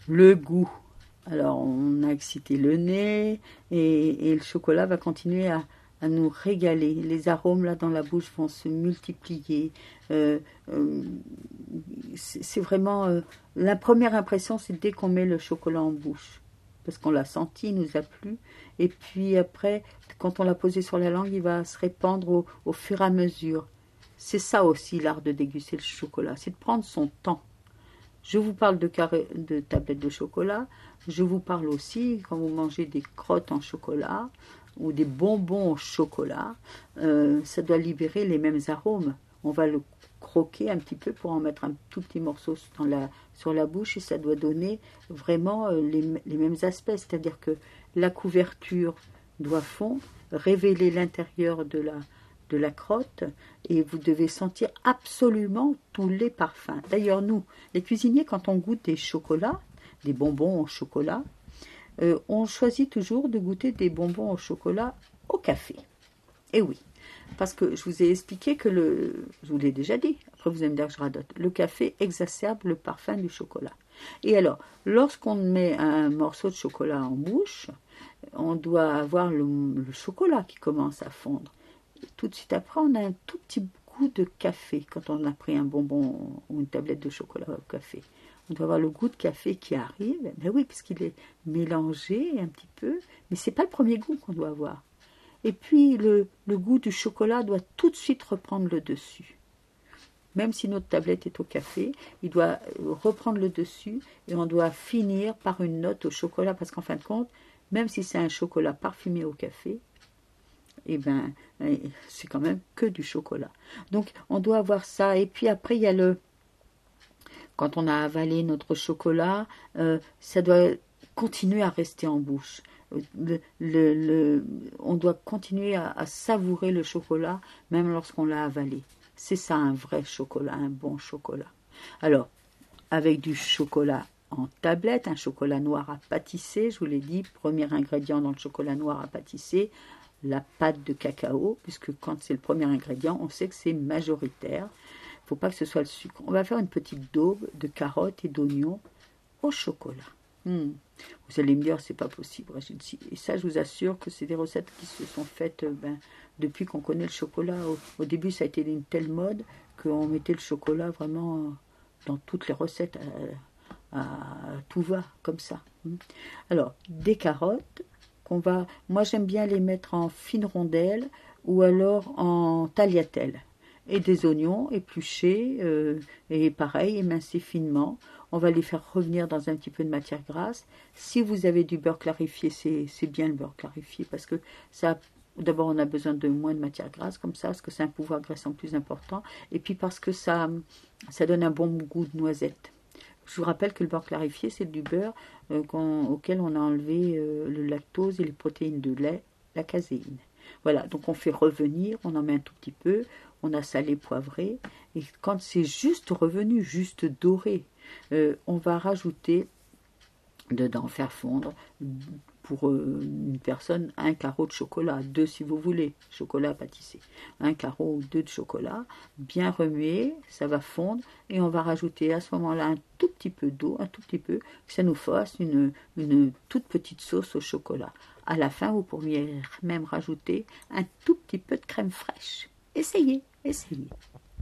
Le goût. Alors, on a excité le nez et le chocolat va continuer à nous régaler. Les arômes là dans la bouche vont se multiplier. C'est vraiment la première impression, c'est dès qu'on met le chocolat en bouche, parce qu'on l'a senti, il nous a plu. Et puis après, quand on l'a posé sur la langue, il va se répandre au fur et à mesure. C'est ça aussi l'art de déguster le chocolat, c'est de prendre son temps. Je vous parle de tablettes de chocolat. Je vous parle aussi, quand vous mangez des crottes en chocolat ou des bonbons au chocolat, ça doit libérer les mêmes arômes. On va le croquer un petit peu pour en mettre un tout petit morceau sur la bouche et ça doit donner vraiment les mêmes aspects. C'est-à-dire que la couverture doit fondre, révéler l'intérieur de la crotte et vous devez sentir absolument tous les parfums. D'ailleurs, nous, les cuisiniers, quand on goûte des chocolats, des bonbons au chocolat, on choisit toujours de goûter des bonbons au chocolat au café. Et oui, parce que je vous ai expliqué que je vous l'ai déjà dit, après vous allez me dire que je radote, le café exacerbe le parfum du chocolat. Et alors, lorsqu'on met un morceau de chocolat en bouche, on doit avoir le chocolat qui commence à fondre. Tout de suite après, on a un tout petit goût de café quand on a pris un bonbon ou une tablette de chocolat au café. On doit avoir le goût de café qui arrive. Ben oui, puisqu'il est mélangé un petit peu, mais ce n'est pas le premier goût qu'on doit avoir. Et puis, le goût du chocolat doit tout de suite reprendre le dessus. Même si notre tablette est au café, il doit reprendre le dessus et on doit finir par une note au chocolat parce qu'en fin de compte, même si c'est un chocolat parfumé au café, eh ben, c'est quand même que du chocolat. Donc, on doit avoir ça. Et puis après, il y a quand on a avalé notre chocolat, ça doit continuer à rester en bouche. On doit continuer à savourer le chocolat, même lorsqu'on l'a avalé. C'est ça un vrai chocolat, un bon chocolat. Alors, avec du chocolat en tablette, un chocolat noir à pâtisser, je vous l'ai dit, premier ingrédient dans le chocolat noir à pâtisser, la pâte de cacao, puisque quand c'est le premier ingrédient, on sait que c'est majoritaire. Il ne faut pas que ce soit le sucre. On va faire une petite daube de carottes et d'oignons au chocolat. Vous allez me dire, c'est pas possible, et ça, je vous assure que c'est des recettes qui se sont faites depuis qu'on connaît le chocolat. Au début, ça a été une telle mode qu'on mettait le chocolat vraiment dans toutes les recettes, à tout va, comme ça. Alors, des carottes, moi, j'aime bien les mettre en fines rondelles ou alors en tagliatelles. Et des oignons épluchés, et pareil, émincés finement. On va les faire revenir dans un petit peu de matière grasse. Si vous avez du beurre clarifié, c'est bien le beurre clarifié parce que ça, d'abord, on a besoin de moins de matière grasse comme ça, parce que c'est un pouvoir graissant plus important. Et puis parce que ça donne un bon goût de noisette. Je vous rappelle que le beurre clarifié, c'est du beurre auquel on a enlevé le lactose et les protéines de lait, la caséine. Voilà, donc on fait revenir, on en met un tout petit peu, on a salé, poivré, et quand c'est juste revenu, juste doré, on va rajouter dedans, faire fondre, pour une personne, un carreau de chocolat, 2 si vous voulez, chocolat pâtissé, un carreau ou 2 de chocolat, bien remuer, ça va fondre, et on va rajouter à ce moment-là un tout petit peu d'eau, un tout petit peu, que ça nous fasse une toute petite sauce au chocolat. À la fin, vous pourriez même rajouter un tout petit peu de crème fraîche. Essayez, essayez.